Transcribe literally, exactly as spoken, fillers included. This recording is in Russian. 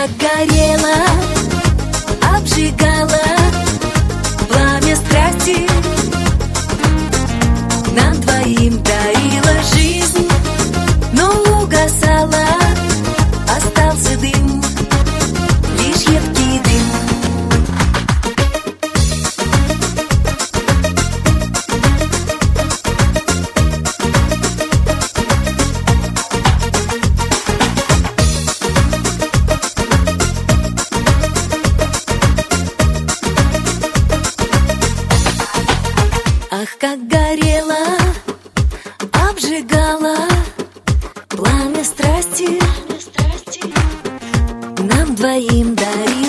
как горело, обжигало пламя страсти. Нам двоим дарила жизнь, но угасала, остался дым, лишь едкий дым. Ах, как горело, обжигало пламя страсти, нам двоим дарила.